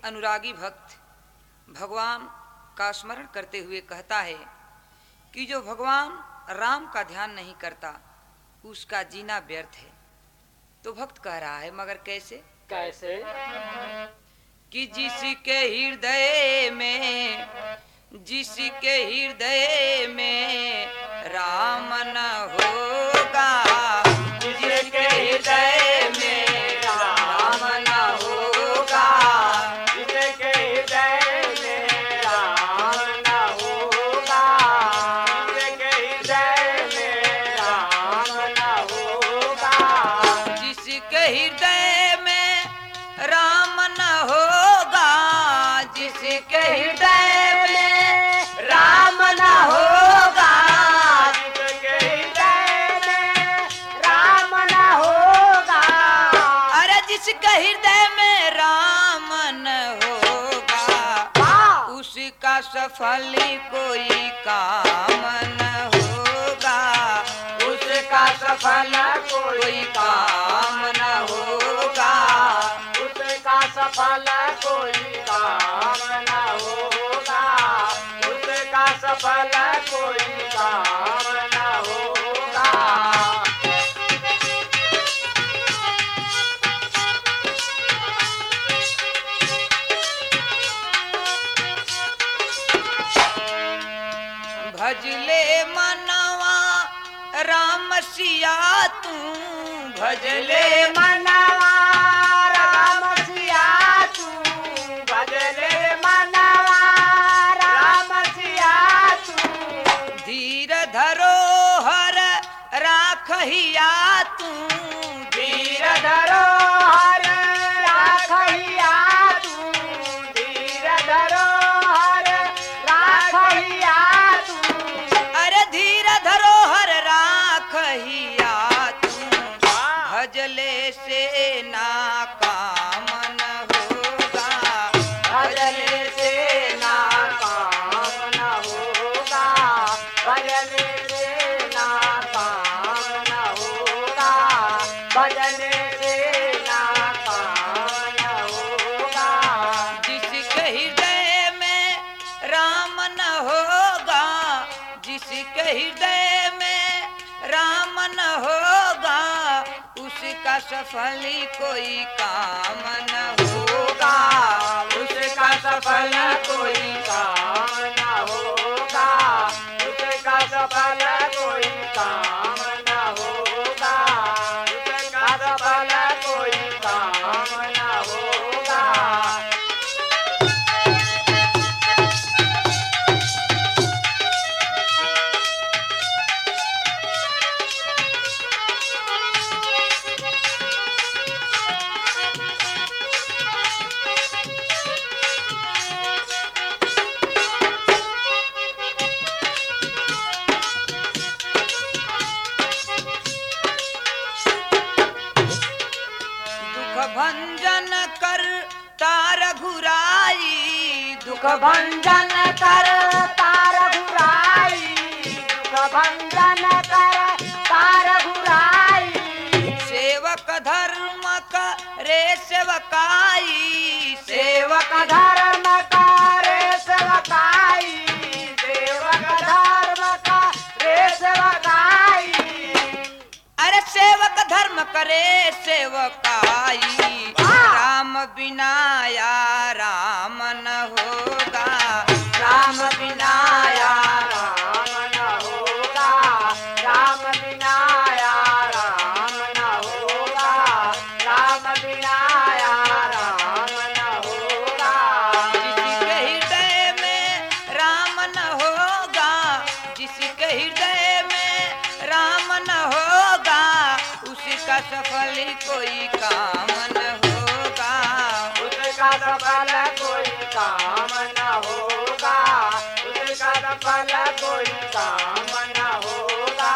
अनुरागी भक्त भगवान का स्मरण करते हुए कहता है कि जो भगवान राम का ध्यान नहीं करता उसका जीना व्यर्थ है। तो भक्त कह रहा है मगर कैसे कैसे? कि जिसके हृदय में राम न होगा, जिसके हृदय में राम न होगा, जिसके हृदय में राम न होगा, जिसके हृदय में राम न होगा, जिसके हृदय में राम न होगा, जिसके हृदय में राम न होगा, जिसके हृदय में राम न होगा, अरे जिसके हृदय में राम न होगा उसका सफल कोई काम न होगा, उसका सफल कोई काम न होगा, उसका सफल कोई काम न होगा, उसका सफल कोई काम न होगा। भजले मनवा राम सिया तू, भजले मनवा राम सिया तू, भजले मनवा राम सिया तू, धीर धरोहर राखहिया तू, धीर धरोहर राखहिया तू, धीर धरोहर राखहिया तू, अरे धीर धरोहर राखहिया तू, भजले से ना काम न होगा, भजले से ना काम न होगा, भजले से ना काम न होगा, भजले से ना काम न होगा, जिसके हृदय में राम न होगा, जिसके हृदय में राम न होगा उसका सफल कोई काम न होगा, उसका सफल कोई काम न होगा, उसका सफल कोई काम न होगा, उसका सफल कोई काम न होगा। दुख भंजन कर तार घुराई, दुख भंजन कर तार घुराई, दुख भंजन कर तार घुराई, सेवक धर्म करे सेवकाई, सेवक धर्म करे सेवकाई, सेवक धर्म करे सेवकाई, अरे सेवक धर्म करे सेवकाई, राम बिना या राम न होगा, राम बिना या राम न होगा, राम बिना या राम न होगा, राम बिना या राम न होगा, जिसके हृदय में राम न होगा, जिसके हृदय में राम न होगा उसका सफल कोई काम न होगा, उसका सफल कोई काम न होगा, उसका सफल कोई काम न होगा।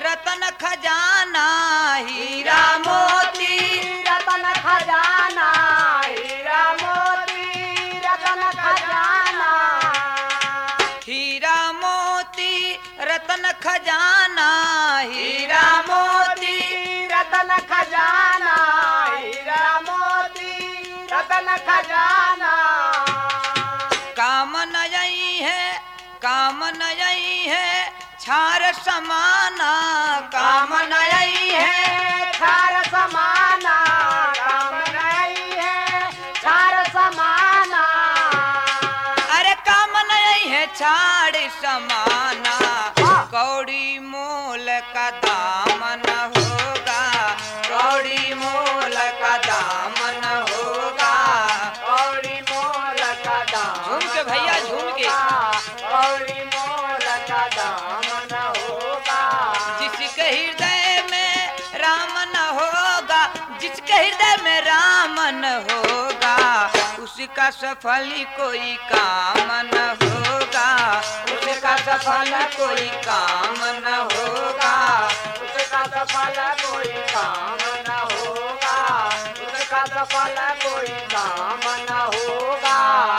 रतन खजाना हीरा मोती रतन खजाना हीरा मोती रतन खजाना हीरा मोती रतन खजाना हीरा हीरा मोती रतन खजाना हीरा मोती रतन खजाना काम नयई है छार समाना काम नयई है छार समाना काम नहीं है छार समाना अरे काम नयई है छाड़ समाना कौड़ी मोल का दामन होगा कौड़ी मोल का दामन होगा कौड़ी मोल का दाम झूम के भैया झूम के कौड़ी मोल का दामन होगा जिसके हृदय में राम न होगा जिसके हृदय में राम न होगा उसका सफल कोई काम न होगा उसका सफल कोई काम न होगा उसका सफल कोई काम न होगा उसका सफल कोई काम न होगा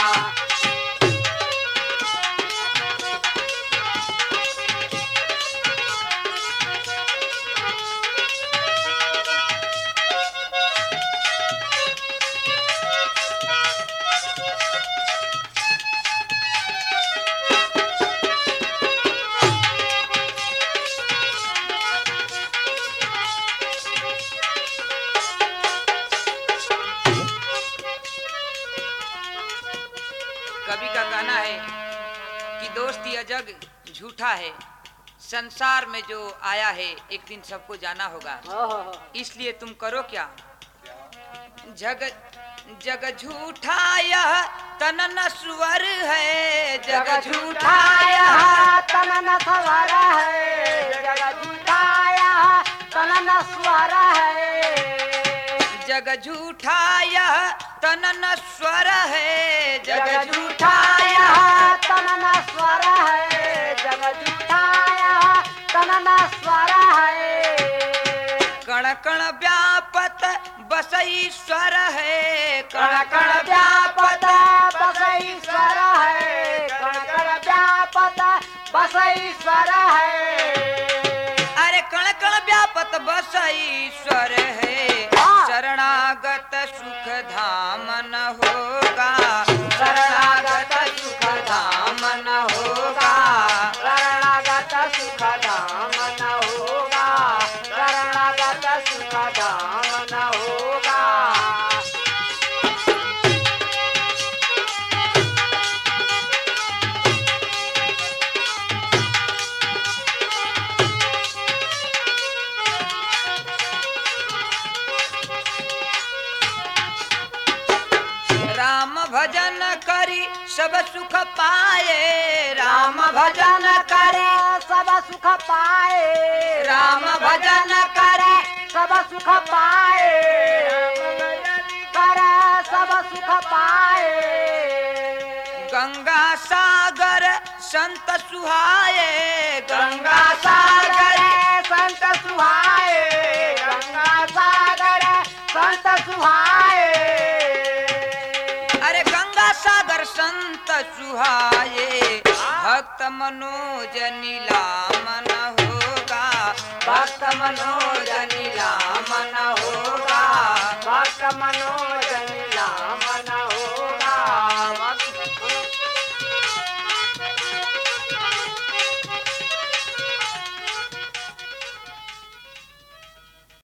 कवि का कहना है कि दोस्त यह जग झूठा है संसार में जो आया है एक दिन सबको जाना होगा इसलिए तुम करो क्या जग जग झूठा यह तन नश्वर है जग झूठा यह तन न सवर है जग झूठाया तन न स्वर है जग झूठा यह तन नश्वर है जग जग झूठा झूठाया तन न स्वर है जग झूठाया तन न स्वर है कण कण व्यापत बस ईश्वर है कण कण व्यापत बस ईश्वर है कण कण व्यापत बस ईश्वर है अरे कण कण व्यापत बस ईश्वर है शरणागत सुख धाम न होगा शरणागत सुख धाम न होगा शरणागत सुख धाम न होगा शरणागत सुख धाम न होगा राम भजन करी सब सुख पाए राम भजन करे सब सुख पाए राम भजन करे सब सुख पाए करे सब सुख पाए गंगा सागर संत सुहाए गंगा सागर संत सुहाए गंगा सागर संत सुहाए अरे गंगा सागर संत सुहाए भक्त मनोज नीलामन होगा भक्त मनोज नीलामन होगा भक्त मनोज